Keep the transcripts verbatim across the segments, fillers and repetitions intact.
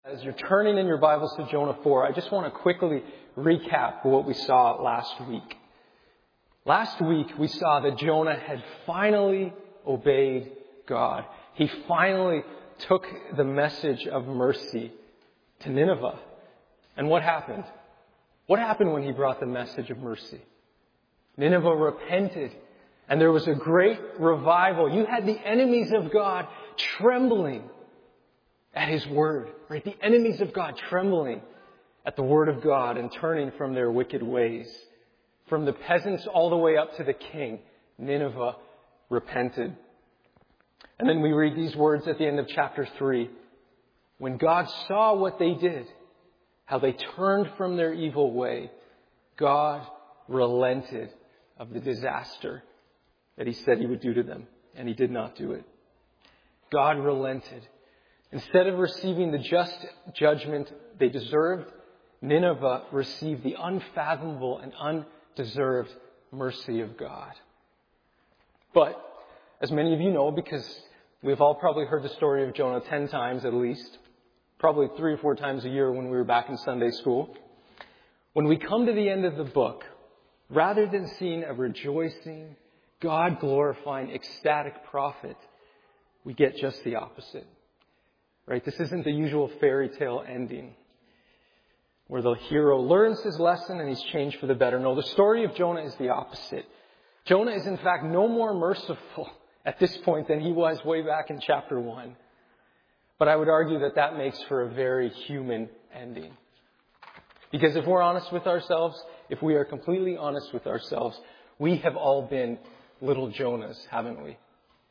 As you're turning in your Bibles to Jonah four, I just want to quickly recap what we saw last week. Last week, we saw that Jonah had finally obeyed God. He finally took the message of mercy to Nineveh. And what happened? What happened when he brought the message of mercy? Nineveh repented, and there was a great revival. You had the enemies of God trembling at His word, right? The enemies of God trembling at the word of God and turning from their wicked ways. From the peasants all the way up to the king, Nineveh repented. And then we read these words at the end of chapter three. When God saw what they did, how they turned from their evil way, God relented of the disaster that He said He would do to them. And He did not do it. God relented. Instead of receiving the just judgment they deserved, Nineveh received the unfathomable and undeserved mercy of God. But, as many of you know, because we've all probably heard the story of Jonah ten times at least, probably three or four times a year when we were back in Sunday school, when we come to the end of the book, rather than seeing a rejoicing, God-glorifying, ecstatic prophet, we get just the opposite. Right? This isn't the usual fairy tale ending where the hero learns his lesson and he's changed for the better. No, the story of Jonah is the opposite. Jonah is in fact no more merciful at this point than he was way back in chapter one. But I would argue that that makes for a very human ending. Because if we're honest with ourselves, if we are completely honest with ourselves, we have all been little Jonahs, haven't we?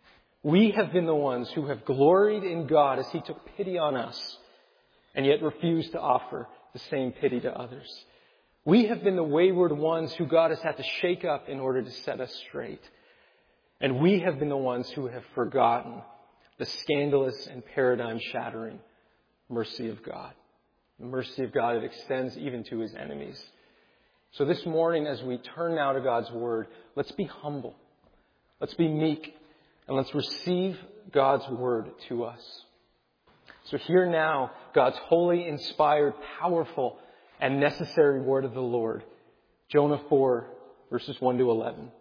We have been the ones who have gloried in God as He took pity on us and yet refused to offer the same pity to others. We have been the wayward ones who God has had to shake up in order to set us straight. And we have been the ones who have forgotten the scandalous and paradigm-shattering mercy of God. The mercy of God that extends even to His enemies. So this morning, as we turn now to God's Word, let's be humble. Let's be meek. And let's receive God's word to us. So hear now God's holy, inspired, powerful, and necessary word of the Lord. Jonah four, verses one to eleven.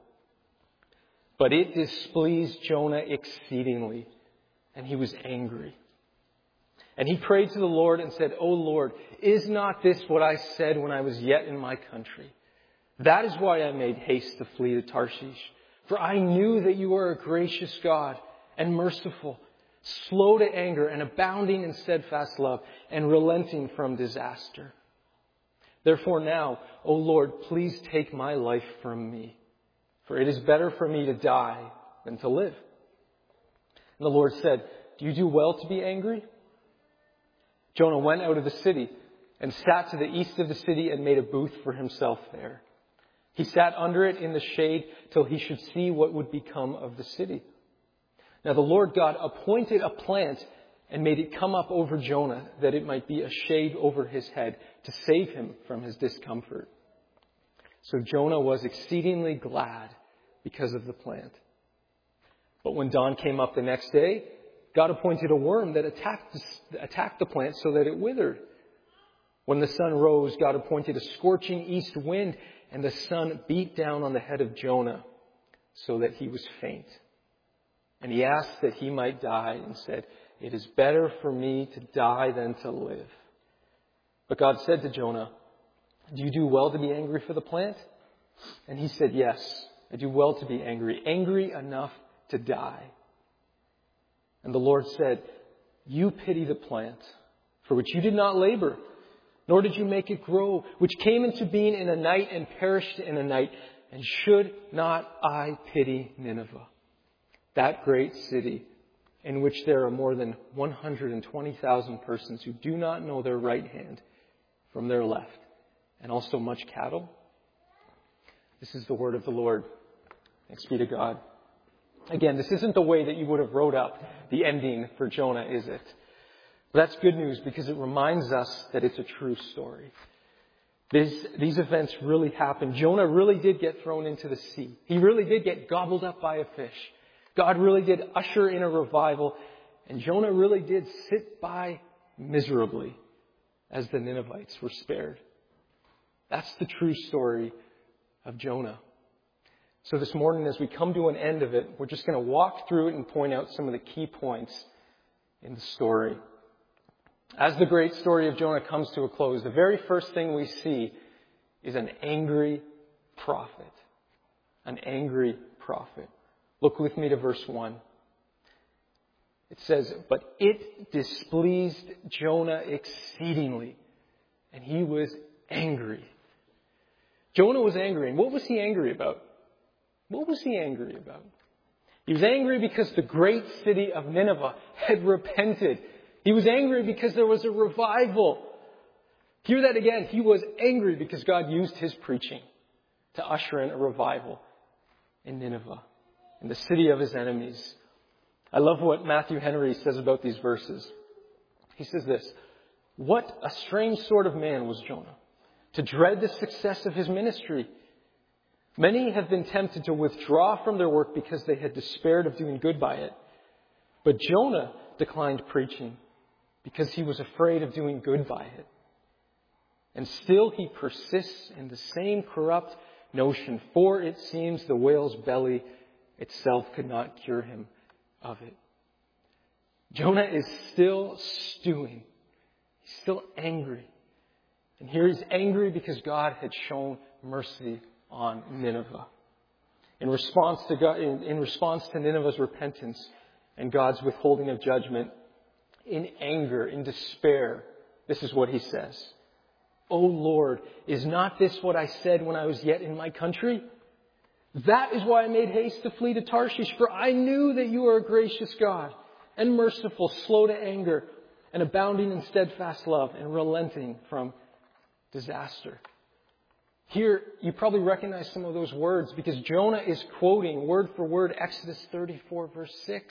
But it displeased Jonah exceedingly, and he was angry. And he prayed to the Lord and said, O Lord, is not this what I said when I was yet in my country? That is why I made haste to flee to Tarshish. For I knew that you are a gracious God and merciful, slow to anger and abounding in steadfast love and relenting from disaster. Therefore now, O Lord, please take my life from me, for it is better for me to die than to live. And the Lord said, do you do well to be angry? Jonah went out of the city and sat to the east of the city and made a booth for himself there. He sat under it in the shade till he should see what would become of the city. Now the Lord God appointed a plant and made it come up over Jonah that it might be a shade over his head to save him from his discomfort. So Jonah was exceedingly glad because of the plant. But when dawn came up the next day, God appointed a worm that attacked the, attacked the plant so that it withered. When the sun rose, God appointed a scorching east wind, and the sun beat down on the head of Jonah so that he was faint. And he asked that he might die and said, it is better for me to die than to live. But God said to Jonah, do you do well to be angry for the plant? And he said, yes, I do well to be angry, angry enough to die. And the Lord said, you pity the plant for which you did not labor, nor did you make it grow, which came into being in a night and perished in a night. And should not I pity Nineveh, that great city in which there are more than one hundred twenty thousand persons who do not know their right hand from their left, and also much cattle? This is the word of the Lord. Thanks be to God. Again, this isn't the way that you would have wrote up the ending for Jonah, is it? But that's good news because it reminds us that it's a true story. This, these events really happened. Jonah really did get thrown into the sea. He really did get gobbled up by a fish. God really did usher in a revival. And Jonah really did sit by miserably as the Ninevites were spared. That's the true story of Jonah. So this morning, as we come to an end of it, we're just going to walk through it and point out some of the key points in the story. As the great story of Jonah comes to a close, the very first thing we see is an angry prophet. An angry prophet. Look with me to verse one. It says, "But it displeased Jonah exceedingly, and he was angry." Jonah was angry. And what was he angry about? What was he angry about? He was angry because the great city of Nineveh had repented. He was angry because there was a revival. Hear that again. He was angry because God used his preaching to usher in a revival in Nineveh, in the city of his enemies. I love what Matthew Henry says about these verses. He says this, "What a strange sort of man was Jonah, to dread the success of his ministry. Many have been tempted to withdraw from their work because they had despaired of doing good by it. But Jonah declined preaching because he was afraid of doing good by it. And still he persists in the same corrupt notion, for it seems the whale's belly itself could not cure him of it." Jonah is still stewing. He's still angry. And here he's angry because God had shown mercy on Nineveh. In response to God, in, in response to Nineveh's repentance and God's withholding of judgment, in anger, in despair, this is what he says. "O Lord, is not this what I said when I was yet in my country? That is why I made haste to flee to Tarshish, for I knew that you are a gracious God and merciful, slow to anger, and abounding in steadfast love, and relenting from disaster." Here, you probably recognize some of those words because Jonah is quoting word for word Exodus thirty-four, verse six.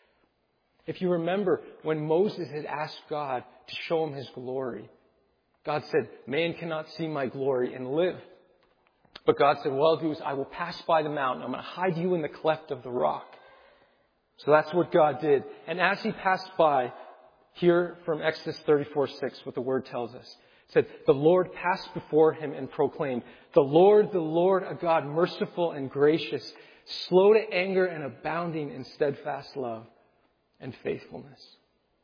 If you remember, when Moses had asked God to show him his glory, God said, "Man cannot see my glory and live." But God said, "What I'll do is I will pass by the mountain. I'm going to hide you in the cleft of the rock." So that's what God did. And as he passed by, here from Exodus thirty-four, six, what the word tells us. It said, "The Lord passed before him and proclaimed, 'The Lord, the Lord, a God merciful and gracious, slow to anger and abounding in steadfast love and faithfulness.'"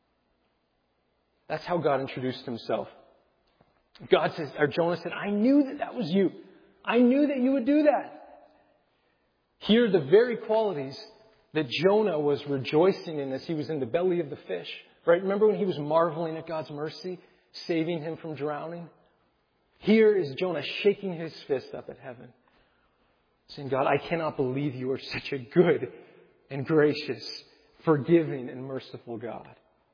That's how God introduced himself. God says, or Jonah said, "I knew that that was you. I knew that you would do that." Here are the very qualities that Jonah was rejoicing in as he was in the belly of the fish. Right? Remember when he was marveling at God's mercy, saving him from drowning? Here is Jonah shaking his fist up at heaven, saying, "God, I cannot believe you are such a good and gracious, forgiving and merciful God."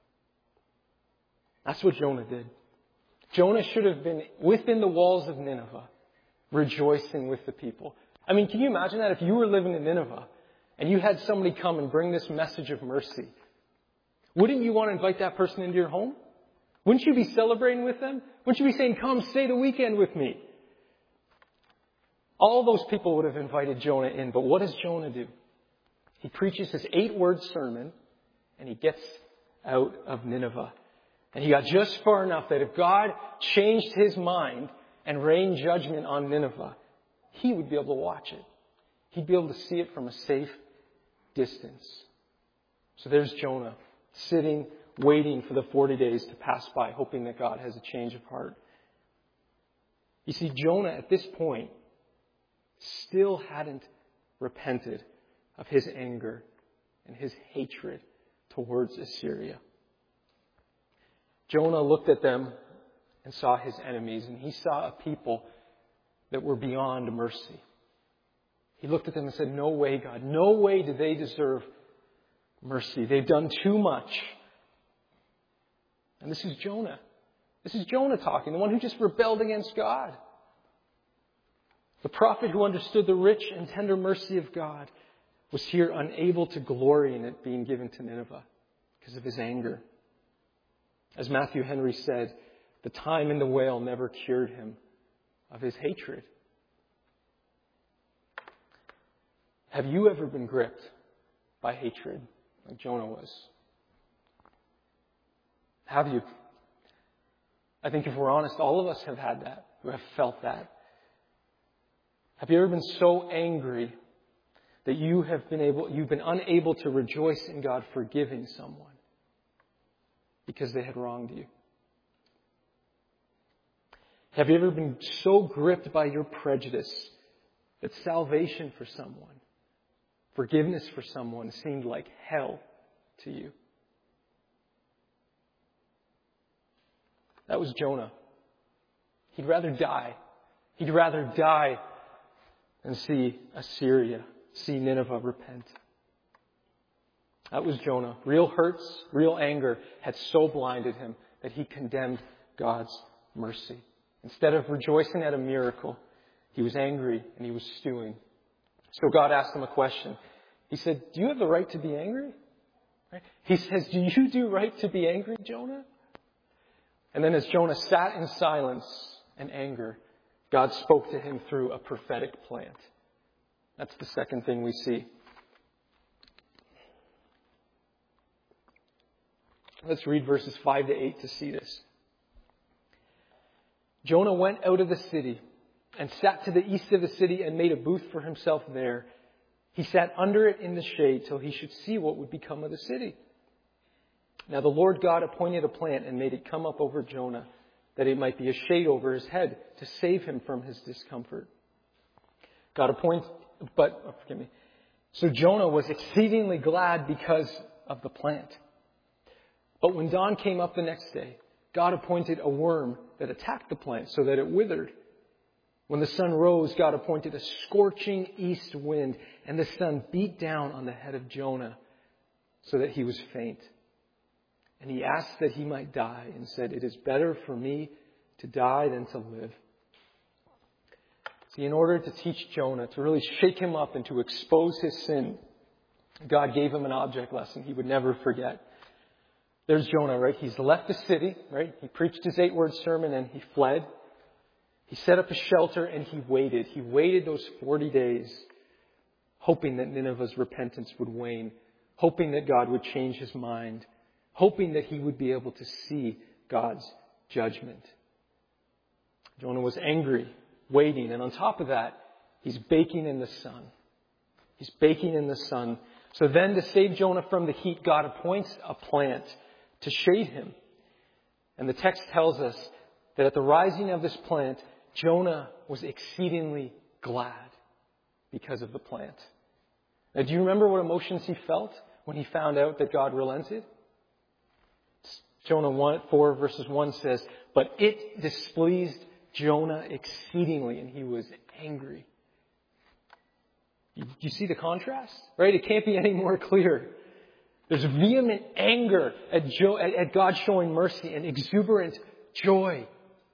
That's what Jonah did. Jonah should have been within the walls of Nineveh, rejoicing with the people. I mean, can you imagine that if you were living in Nineveh and you had somebody come and bring this message of mercy? Wouldn't you want to invite that person into your home? Wouldn't you be celebrating with them? Wouldn't you be saying, "Come, stay the weekend with me"? All those people would have invited Jonah in. But what does Jonah do? He preaches his eight-word sermon and he gets out of Nineveh. And he got just far enough that if God changed his mind and rained judgment on Nineveh, he would be able to watch it. He'd be able to see it from a safe distance. So there's Jonah sitting, waiting for the forty days to pass by, hoping that God has a change of heart. You see, Jonah at this point still hadn't repented of his anger and his hatred towards Assyria. Jonah looked at them and saw his enemies, and he saw a people that were beyond mercy. He looked at them and said, "No way, God. No way do they deserve mercy. They've done too much." And this is Jonah. This is Jonah talking, the one who just rebelled against God. The prophet who understood the rich and tender mercy of God was here unable to glory in it being given to Nineveh because of his anger. As Matthew Henry said, the time in the whale never cured him of his hatred. Have you ever been gripped by hatred like Jonah was? Have you? I think if we're honest, all of us have had that, who have felt that. Have you ever been so angry that you have been able, you've been unable to rejoice in God forgiving someone because they had wronged you? Have you ever been so gripped by your prejudice that salvation for someone, forgiveness for someone seemed like hell to you? That was Jonah. He'd rather die. He'd rather die than see Assyria, see Nineveh repent. That was Jonah. Real hurts, real anger had so blinded him that he condemned God's mercy. Instead of rejoicing at a miracle, he was angry and he was stewing. So God asked him a question. He said, do you have the right to be angry? Right? He says, do you do right to be angry, Jonah? And then as Jonah sat in silence and anger, God spoke to him through a prophetic plant. That's the second thing we see. Let's read verses five to eight to see this. Jonah went out of the city and sat to the east of the city and made a booth for himself there. He sat under it in the shade till he should see what would become of the city. Now the Lord God appointed a plant and made it come up over Jonah, that it might be a shade over his head to save him from his discomfort. God appointed, but, oh, forgive me. So Jonah was exceedingly glad because of the plant. But when dawn came up the next day, God appointed a worm that attacked the plant so that it withered. When the sun rose, God appointed a scorching east wind, and the sun beat down on the head of Jonah so that he was faint. And he asked that he might die and said, it is better for me to die than to live. See, in order to teach Jonah, to really shake him up and to expose his sin, God gave him an object lesson he would never forget. There's Jonah, right? He's left the city, right? He preached his eight-word sermon and he fled. He set up a shelter and he waited. He waited those forty days, hoping that Nineveh's repentance would wane, hoping that God would change his mind, hoping that he would be able to see God's judgment. Jonah was angry, waiting, and on top of that, he's baking in the sun. He's baking in the sun. So then, to save Jonah from the heat, God appoints a plant to shade him. And the text tells us that at the rising of this plant, Jonah was exceedingly glad because of the plant. Now, do you remember what emotions he felt when he found out that God relented? Jonah one, four verses one says, but it displeased Jonah exceedingly, and he was angry. You, you see the contrast? Right? It can't be any more clear. There's vehement anger at, jo- at, at God showing mercy and exuberant joy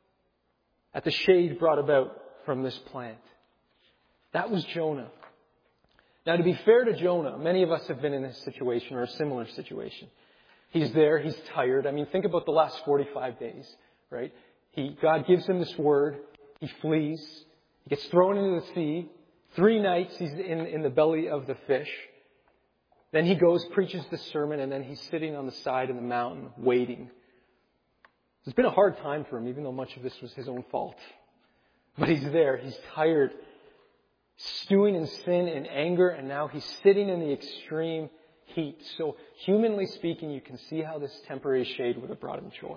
at the shade brought about from this plant. That was Jonah. Now, to be fair to Jonah, many of us have been in this situation or a similar situation. He's there. He's tired. I mean, think about the last forty-five days, right? He, God gives him this word. He flees. He gets thrown into the sea. Three nights he's in, in the belly of the fish. Then he goes, preaches the sermon, and then he's sitting on the side of the mountain waiting. It's been a hard time for him, even though much of this was his own fault. But he's there. He's tired, stewing in sin and anger, and now he's sitting in the extreme heat. So humanly speaking, you can see how this temporary shade would have brought him joy.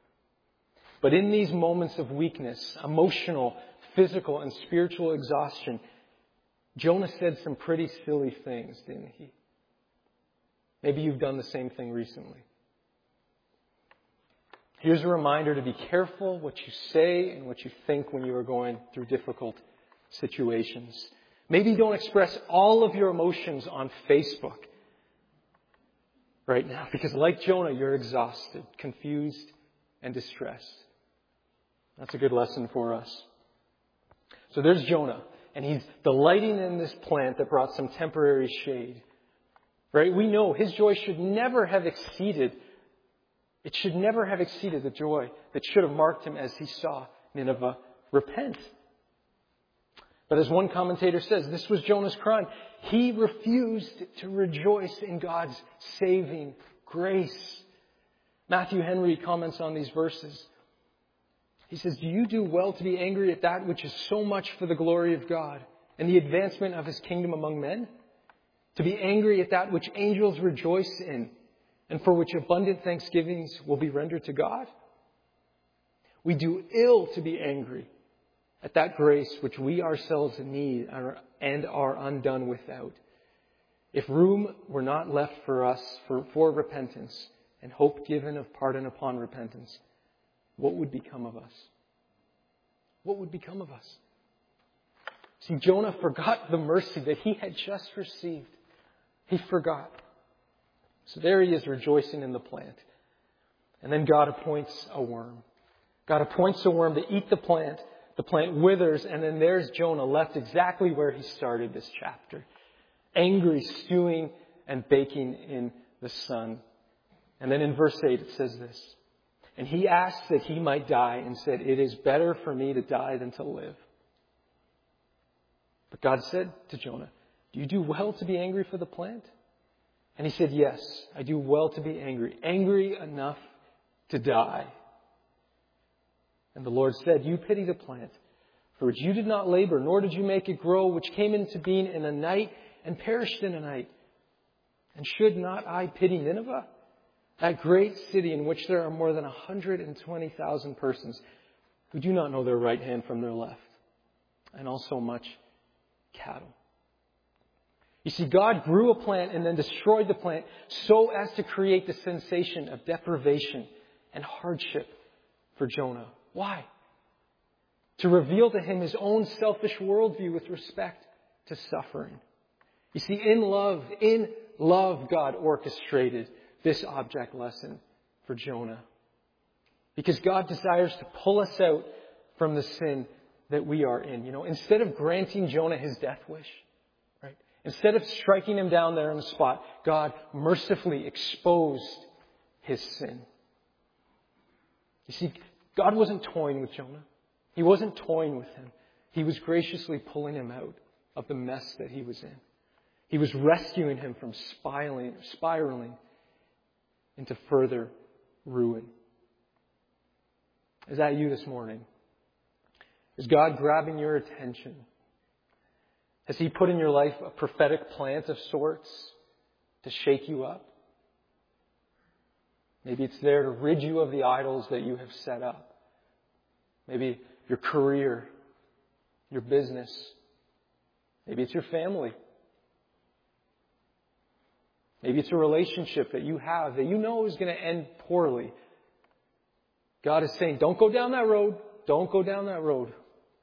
But in these moments of weakness, emotional, physical, and spiritual exhaustion, Jonah said some pretty silly things, didn't he? Maybe you've done the same thing recently. Here's a reminder to be careful what you say and what you think when you are going through difficult situations. Maybe don't express all of your emotions on Facebook right now, because like Jonah, you're exhausted, confused, and distressed. That's a good lesson for us. So there's Jonah, and he's delighting in this plant that brought some temporary shade. Right? We know his joy should never have exceeded, it should never have exceeded the joy that should have marked him as he saw Nineveh repent. But as one commentator says, this was Jonah's crime. He refused to rejoice in God's saving grace. Matthew Henry comments on these verses. He says, do you do well to be angry at that which is so much for the glory of God and the advancement of His kingdom among men? To be angry at that which angels rejoice in and for which abundant thanksgivings will be rendered to God? We do ill to be angry at that grace which we ourselves need and are undone without. If room were not left for us for, for repentance and hope given of pardon upon repentance, what would become of us? What would become of us? See, Jonah forgot the mercy that he had just received. He forgot. So there he is rejoicing in the plant. And then God appoints a worm. God appoints a worm to eat the plant. The plant withers, and then there's Jonah left exactly where he started this chapter. Angry, stewing, and baking in the sun. And then in verse eight it says this. And he asked that he might die and said, it is better for me to die than to live. But God said to Jonah, do you do well to be angry for the plant? And he said, yes, I do well to be angry. Angry enough to die. And the Lord said, you pity the plant, for which you did not labor, nor did you make it grow, which came into being in a night and perished in a night. And should not I pity Nineveh, that great city in which there are more than one hundred twenty thousand persons who do not know their right hand from their left, and also much cattle? You see, God grew a plant and then destroyed the plant so as to create the sensation of deprivation and hardship for Jonah. Why? To reveal to him his own selfish worldview with respect to suffering. You see, in love, in love, God orchestrated this object lesson for Jonah. Because God desires to pull us out from the sin that we are in. You know, instead of granting Jonah his death wish, right? Instead of striking him down there on the spot, God mercifully exposed his sin. You see, God wasn't toying with Jonah. He wasn't toying with him. He was graciously pulling him out of the mess that he was in. He was rescuing him from spiraling, spiraling into further ruin. Is that you this morning? Is God grabbing your attention? Has He put in your life a prophetic plant of sorts to shake you up? Maybe it's there to rid you of the idols that you have set up. Maybe your career, your business. Maybe it's your family. Maybe it's a relationship that you have that you know is going to end poorly. God is saying, don't go down that road. Don't go down that road.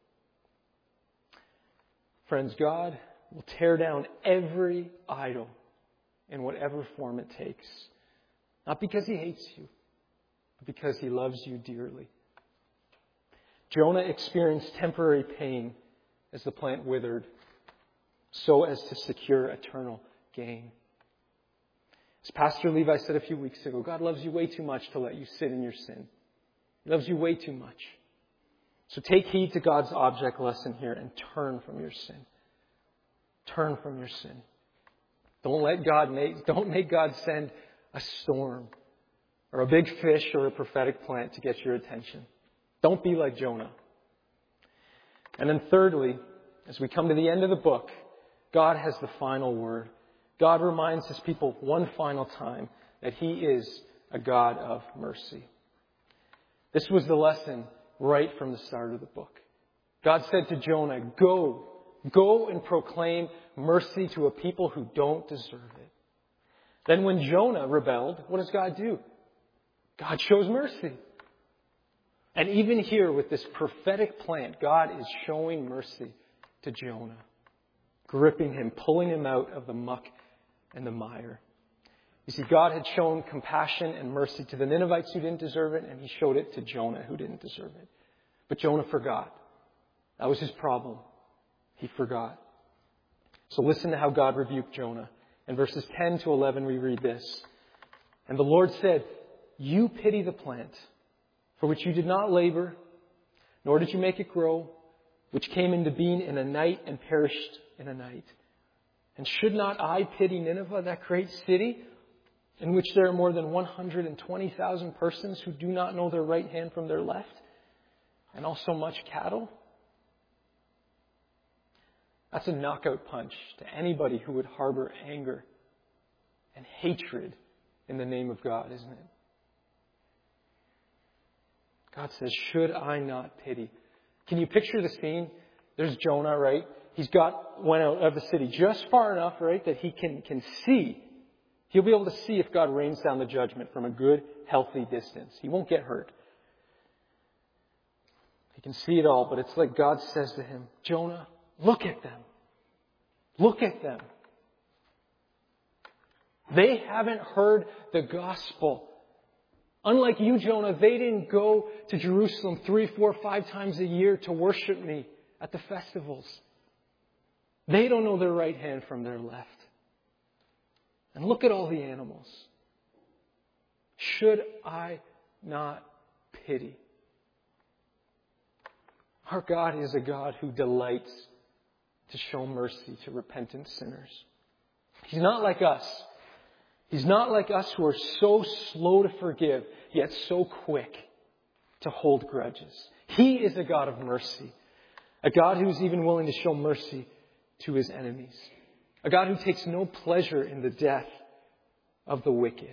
Friends, God will tear down every idol in whatever form it takes. Not because He hates you, but because He loves you dearly. Jonah experienced temporary pain as the plant withered, so as to secure eternal gain. As Pastor Levi said a few weeks ago, God loves you way too much to let you sit in your sin. He loves you way too much. So take heed to God's object lesson here and turn from your sin. Turn from your sin. Don't let God make, don't make God send a storm or a big fish or a prophetic plant to get your attention. Don't be like Jonah. And then thirdly, as we come to the end of the book, God has the final word. God reminds His people one final time that He is a God of mercy. This was the lesson right from the start of the book. God said to Jonah, go, go and proclaim mercy to a people who don't deserve it. Then when Jonah rebelled, what does God do? God shows mercy. And even here with this prophetic plant, God is showing mercy to Jonah, gripping him, pulling him out of the muck and the mire. You see, God had shown compassion and mercy to the Ninevites who didn't deserve it, and He showed it to Jonah who didn't deserve it. But Jonah forgot. That was his problem. He forgot. So listen to how God rebuked Jonah. In verses ten to eleven we read this. And the Lord said, you pity the plant, for which you did not labor, nor did you make it grow, which came into being in a night and perished in a night. And should not I pity Nineveh, that great city, in which there are more than one hundred twenty thousand persons who do not know their right hand from their left, and also much cattle? That's a knockout punch to anybody who would harbor anger and hatred in the name of God, isn't it? God says, should I not pity? Can you picture the scene? There's Jonah, right? He's got went out of the city just far enough, right, that he can, can see. He'll be able to see if God rains down the judgment from a good, healthy distance. He won't get hurt. He can see it all, but it's like God says to him, Jonah, look at them. Look at them. They haven't heard the gospel. Unlike you, Jonah, they didn't go to Jerusalem three, four, five times a year to worship me at the festivals. They don't know their right hand from their left. And look at all the animals. Should I not pity? Our God is a God who delights to show mercy to repentant sinners. He's not like us. He's not like us who are so slow to forgive, yet so quick to hold grudges. He is a God of mercy. A God who's even willing to show mercy to his enemies. A God who takes no pleasure in the death of the wicked.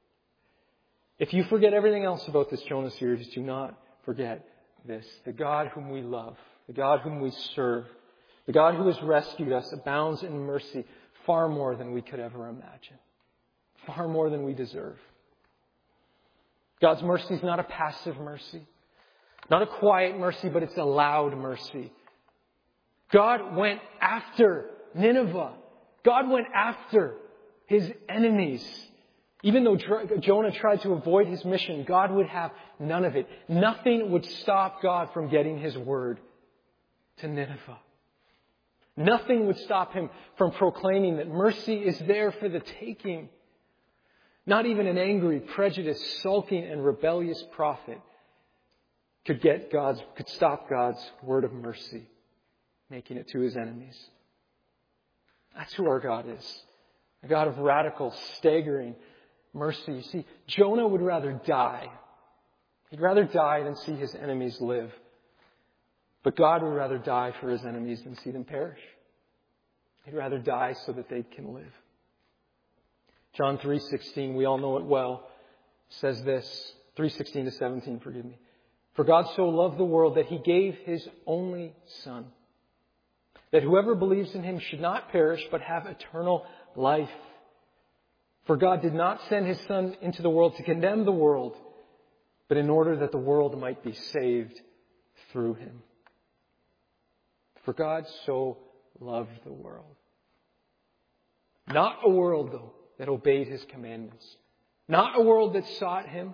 If you forget everything else about this Jonah series, do not forget this. The God whom we love, the God whom we serve, the God who has rescued us abounds in mercy far more than we could ever imagine. Far more than we deserve. God's mercy is not a passive mercy. Not a quiet mercy, but it's a loud mercy. God went after Nineveh. God went after his enemies. Even though Jonah tried to avoid his mission, God would have none of it. Nothing would stop God from getting his word to Nineveh. Nothing would stop him from proclaiming that mercy is there for the taking. Not even an angry, prejudiced, sulking, and rebellious prophet could get God's, could stop God's word of mercy, making it to his enemies. That's who our God is. A God of radical, staggering mercy. You see, Jonah would rather die. He'd rather die than see his enemies live. But God would rather die for his enemies than see them perish. He'd rather die so that they can live. John three sixteen, we all know it well, says this, three sixteen to seventeen, forgive me. For God so loved the world that he gave his only Son, that whoever believes in him should not perish but have eternal life. For God did not send his Son into the world to condemn the world, but in order that the world might be saved through him. For God so loved the world. Not a world, though, that obeyed his commandments. Not a world that sought him.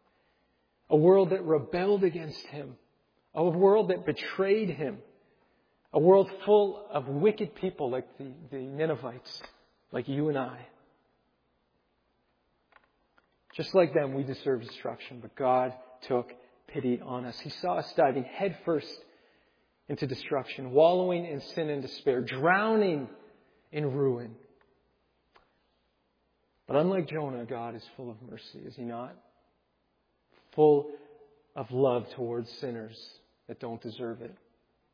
A world that rebelled against him. A world that betrayed him. A world full of wicked people like the, the Ninevites, like you and I. Just like them, we deserve destruction, but God took pity on us. He saw us diving headfirst into destruction, wallowing in sin and despair, drowning in ruin. But unlike Jonah, God is full of mercy, is he not? Full of love towards sinners that don't deserve it.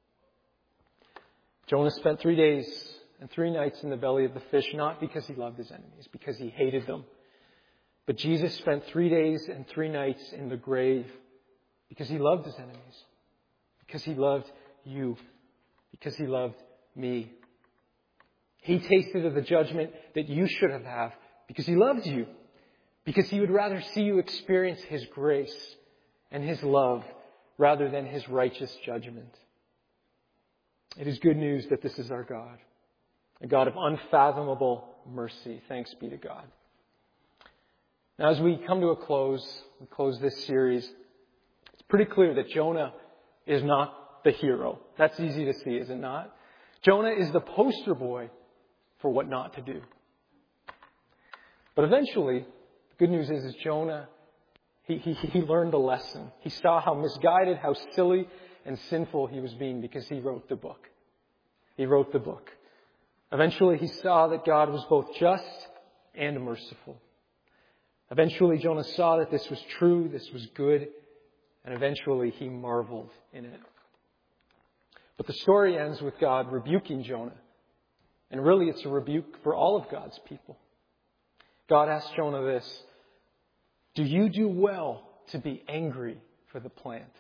Jonah spent three days and three nights in the belly of the fish, not because he loved his enemies, because he hated them. But Jesus spent three days and three nights in the grave because he loved his enemies, because he loved you, because he loved me. He tasted of the judgment that you should have had because he loves you, because he would rather see you experience his grace and his love rather than his righteous judgment. It is good news that this is our God, a God of unfathomable mercy. Thanks be to God. Now, as we come to a close, we close this series, it's pretty clear that Jonah is not the hero. That's easy to see, is it not? Jonah is the poster boy for what not to do. But eventually, the good news is, is Jonah, he, he, he learned a lesson. He saw how misguided, how silly and sinful he was being because he wrote the book. He wrote the book. Eventually, he saw that God was both just and merciful. Eventually, Jonah saw that this was true, this was good, and eventually he marveled in it. But the story ends with God rebuking Jonah. And really it's a rebuke for all of God's people. God asked Jonah this, "Do you do well to be angry for the plant?"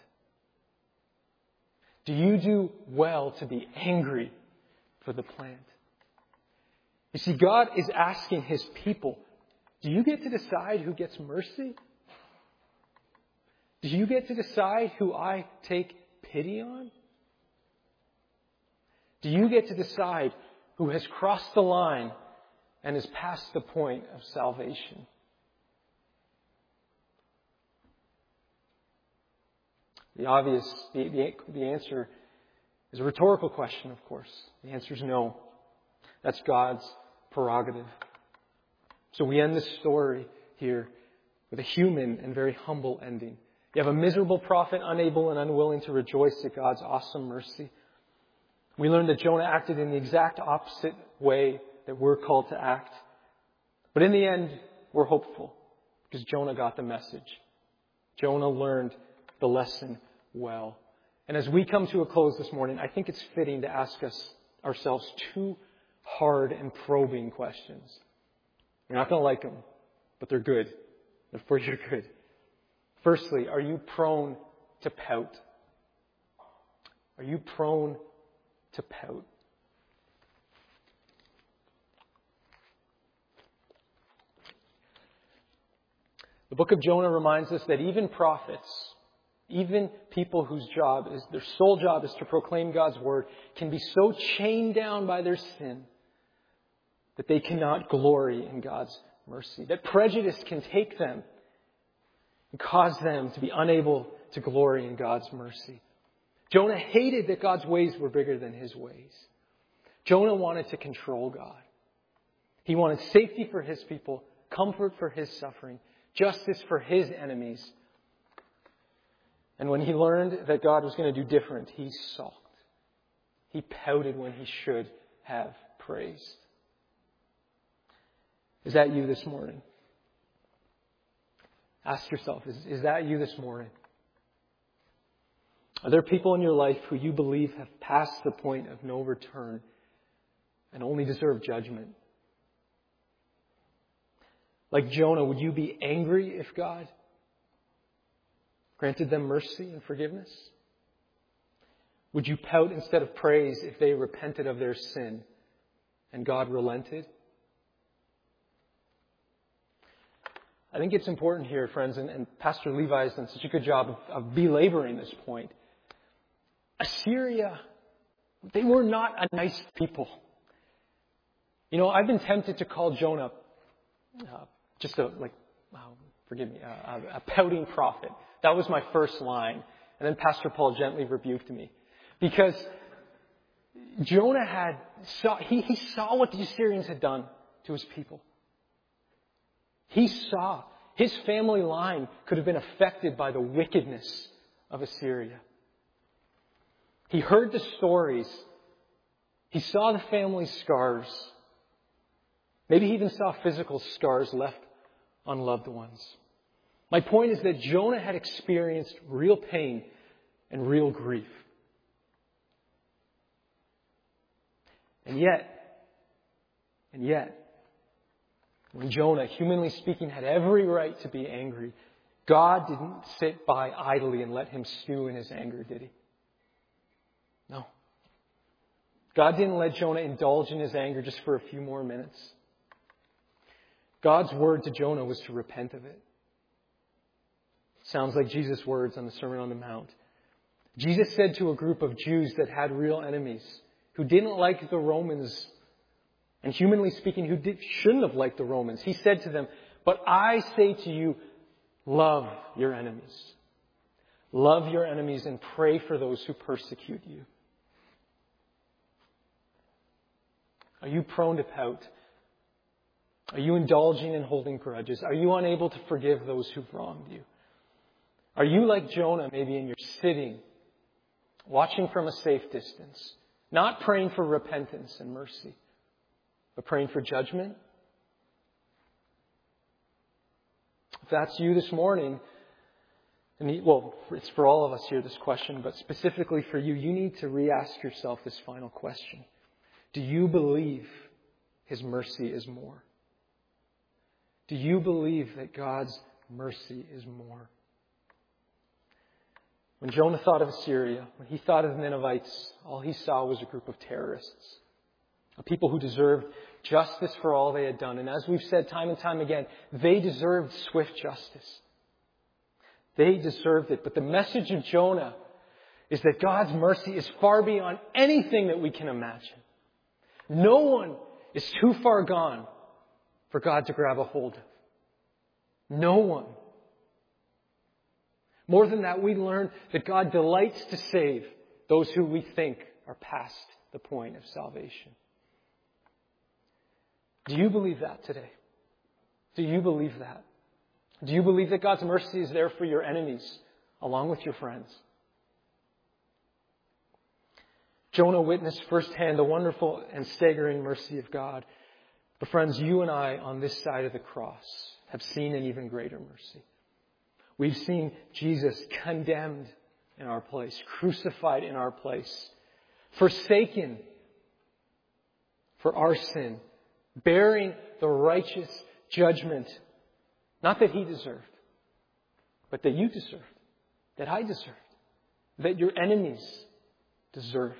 Do you do well to be angry for the plant? You see, God is asking His people, do you get to decide who gets mercy? Do you get to decide who I take pity on? Do you get to decide who has crossed the line and is past the point of salvation? The obvious, the, the, the answer is a rhetorical question, of course. The answer is no. That's God's prerogative. So we end this story here with a human and very humble ending. You have a miserable prophet, unable and unwilling to rejoice at God's awesome mercy. We learn that Jonah acted in the exact opposite way that we're called to act. But in the end, we're hopeful because Jonah got the message. Jonah learned the lesson well. And as we come to a close this morning, I think it's fitting to ask us ourselves two hard and probing questions. You're not going to like them, but they're good. They're for your good. Firstly, are you prone to pout? Are you prone to pout? The book of Jonah reminds us that even prophets, even people whose job is, their sole job is to proclaim God's word, can be so chained down by their sin that they cannot glory in God's mercy. That prejudice can take them and cause them to be unable to glory in God's mercy. Jonah hated that God's ways were bigger than his ways. Jonah wanted to control God. He wanted safety for his people, comfort for his suffering, justice for his enemies. And when he learned that God was going to do different, he sulked. He pouted when he should have praised. Is that you this morning? Ask yourself, is, is that you this morning? Are there people in your life who you believe have passed the point of no return and only deserve judgment? Like Jonah, would you be angry if God granted them mercy and forgiveness? Would you pout instead of praise if they repented of their sin and God relented? I think it's important here, friends, and, and Pastor Levi has done such a good job of, of belaboring this point. Assyria, they were not a nice people. You know, I've been tempted to call Jonah uh, just a, like, wow, forgive me, uh, a, a pouting prophet. That was my first line. And then Pastor Paul gently rebuked me. Because Jonah had, saw, he, he saw what the Assyrians had done to his people. He saw his family line could have been affected by the wickedness of Assyria. He heard the stories. He saw the family scars. Maybe he even saw physical scars left on loved ones. My point is that Jonah had experienced real pain and real grief. And yet, and yet, when Jonah, humanly speaking, had every right to be angry, God didn't sit by idly and let him stew in his anger, did he? No. God didn't let Jonah indulge in his anger just for a few more minutes. God's word to Jonah was to repent of it. Sounds like Jesus' words on the Sermon on the Mount. Jesus said to a group of Jews that had real enemies, who didn't like the Romans, and humanly speaking, who did, shouldn't have liked the Romans. He said to them, "But I say to you, love your enemies. Love your enemies and pray for those who persecute you." Are you prone to pout? Are you indulging in holding grudges? Are you unable to forgive those who've wronged you? Are you like Jonah, maybe, and you're sitting, watching from a safe distance, not praying for repentance and mercy, but praying for judgment? If that's you this morning, And he, well, it's for all of us here, this question, but specifically for you, you need to re-ask yourself this final question. Do you believe His mercy is more? Do you believe that God's mercy is more? When Jonah thought of Assyria, when he thought of the Ninevites, all he saw was a group of terrorists. A people who deserved justice for all they had done. And as we've said time and time again, they deserved swift justice. They deserved it. But the message of Jonah is that God's mercy is far beyond anything that we can imagine. No one is too far gone for God to grab a hold of. No one. More than that, we learn that God delights to save those who we think are past the point of salvation. Do you believe that today? Do you believe that? Do you believe that God's mercy is there for your enemies along with your friends? Jonah witnessed firsthand the wonderful and staggering mercy of God. But friends, you and I on this side of the cross have seen an even greater mercy. We've seen Jesus condemned in our place, crucified in our place, forsaken for our sin, bearing the righteous judgment, not that He deserved, but that you deserved, that I deserved, that your enemies deserved.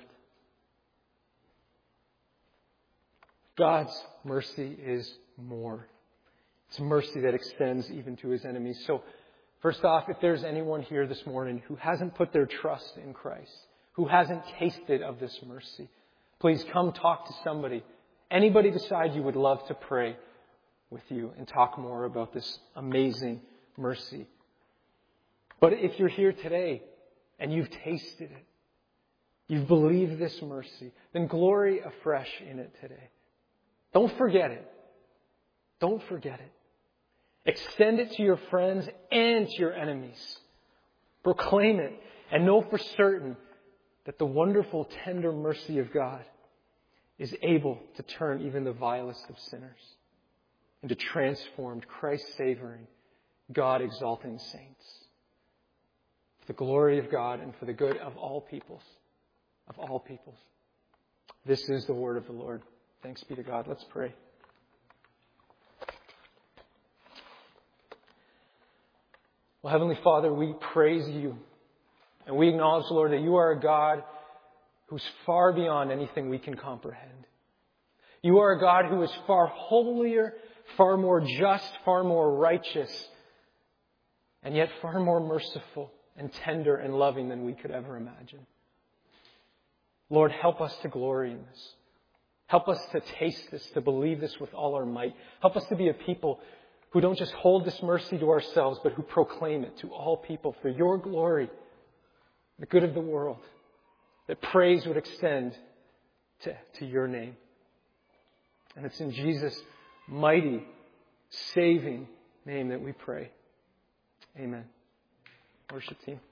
God's mercy is more. It's mercy that extends even to His enemies. So, first off, if there's anyone here this morning who hasn't put their trust in Christ, who hasn't tasted of this mercy, please come talk to somebody. Anybody beside you would love to pray with you and talk more about this amazing mercy. But if you're here today and you've tasted it, you've believed this mercy, then glory afresh in it today. Don't forget it. Don't forget it. Extend it to your friends and to your enemies. Proclaim it and know for certain that the wonderful, tender mercy of God is able to turn even the vilest of sinners into transformed, Christ-savoring, God-exalting saints. For the glory of God and for the good of all peoples. Of all peoples. This is the word of the Lord. Thanks be to God. Let's pray. Well, Heavenly Father, we praise You. And we acknowledge, Lord, that You are a God who's far beyond anything we can comprehend. You are a God who is far holier, far more just, far more righteous, and yet far more merciful and tender and loving than we could ever imagine. Lord, help us to glory in this. Help us to taste this, to believe this with all our might. Help us to be a people who don't just hold this mercy to ourselves, but who proclaim it to all people for Your glory, the good of the world, that praise would extend to, to Your name. And it's in Jesus' mighty, saving name that we pray. Amen. Worship team.